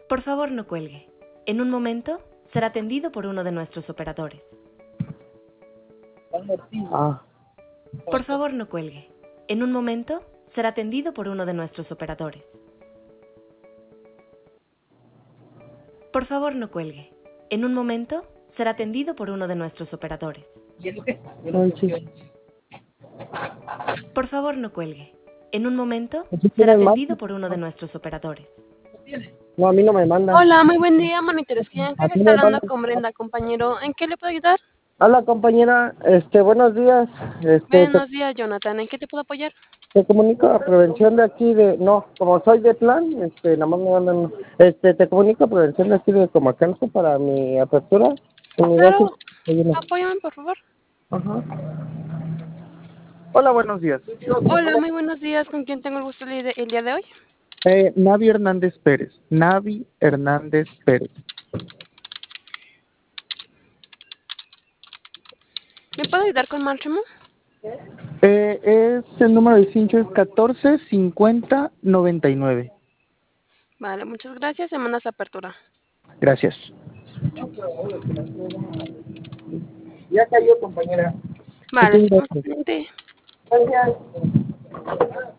Por favor, no cuelgue. En un momento será atendido por uno de nuestros operadores. Por favor, no cuelgue. En un momento será atendido por uno de nuestros operadores. Por favor, no cuelgue. En un momento será atendido por uno de nuestros operadores. Por favor, no cuelgue. En un momento será atendido por uno de nuestros operadores. No, a mí no me manda. Hola, muy buen día, Monitores Cliente. A ti Está me hablando manda. con Brenda, compañero. ¿En qué le puedo ayudar? Hola, compañera. Buenos días. Buenos días, Jonathan. ¿En qué te puedo apoyar? Te comunico a prevención de aquí como soy de plan, nada más me mandan, te comunico a prevención de aquí de Comacanto para mi apertura. Claro, apóyame, por favor. Ajá. Hola, buenos días. Hola, muy buenos días. ¿Con quién tengo el gusto el día de hoy? Navi Hernández Pérez. Navi Hernández Pérez. ¿Me puedo ayudar con Máximo? Es el número de cincho es 145099. Vale, muchas gracias. Se manda su apertura. Gracias. Ya cayó, compañera. Vale, Muchas estamos gracias. pendientes. Gracias.